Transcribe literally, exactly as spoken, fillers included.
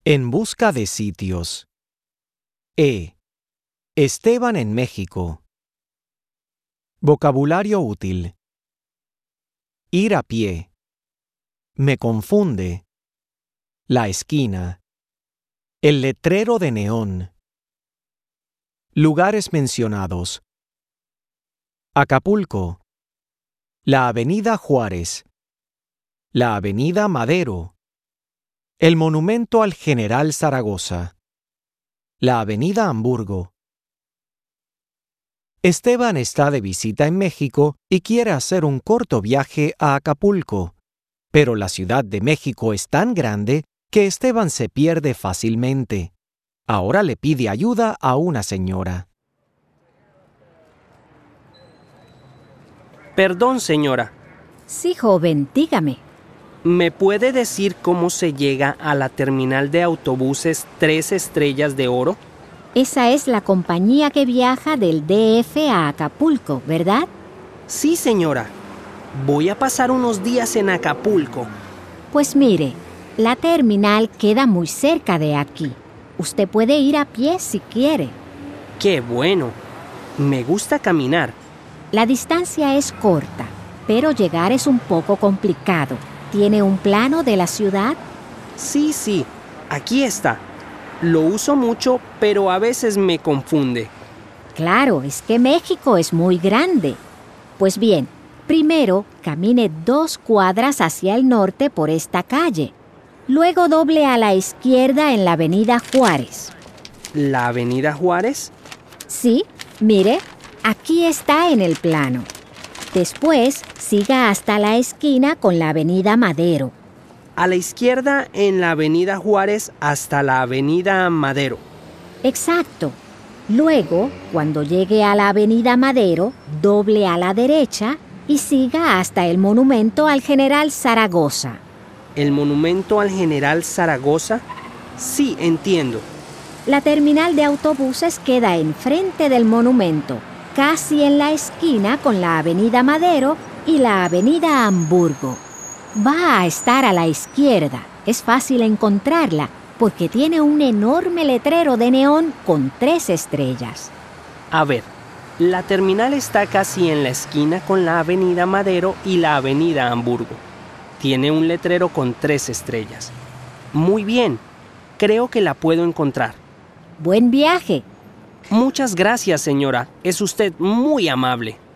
En busca de sitios. E. Esteban en México. Vocabulario útil. Ir a pie. Me confunde. La esquina. El letrero de neón. Lugares mencionados. Acapulco. La Avenida Juárez. La Avenida Madero. El Monumento al General Zaragoza. La Avenida Hamburgo. Esteban está de visita en México y quiere hacer un corto viaje a Acapulco, pero la Ciudad de México es tan grande que Esteban se pierde fácilmente. Ahora le pide ayuda a una señora. Perdón, señora. Sí, joven, dígame. ¿Me puede decir cómo se llega a la terminal de autobuses Tres Estrellas de Oro? Esa es la compañía que viaja del D F a Acapulco, ¿verdad? Sí, señora. Voy a pasar unos días en Acapulco. Pues mire, la terminal queda muy cerca de aquí. Usted puede ir a pie si quiere. ¡Qué bueno! Me gusta caminar. La distancia es corta, pero llegar es un poco complicado. ¿Tiene un plano de la ciudad? Sí, sí. Aquí está. Lo uso mucho, pero a veces me confunde. Claro, es que México es muy grande. Pues bien, primero camine dos cuadras hacia el norte por esta calle. Luego doble a la izquierda en la Avenida Juárez. ¿La Avenida Juárez? Sí, mire, aquí está en el plano. Después, siga hasta la esquina con la Avenida Madero. A la izquierda en la Avenida Juárez hasta la Avenida Madero. Exacto. Luego, cuando llegue a la Avenida Madero, doble a la derecha y siga hasta el Monumento al General Zaragoza. ¿El Monumento al General Zaragoza? Sí, entiendo. La terminal de autobuses queda enfrente del monumento, casi en la esquina con la Avenida Madero y la Avenida Hamburgo. Va a estar a la izquierda. Es fácil encontrarla porque tiene un enorme letrero de neón con tres estrellas. A ver, la terminal está casi en la esquina con la Avenida Madero y la Avenida Hamburgo. Tiene un letrero con tres estrellas. Muy bien, creo que la puedo encontrar. ¡Buen viaje! Muchas gracias, señora. Es usted muy amable.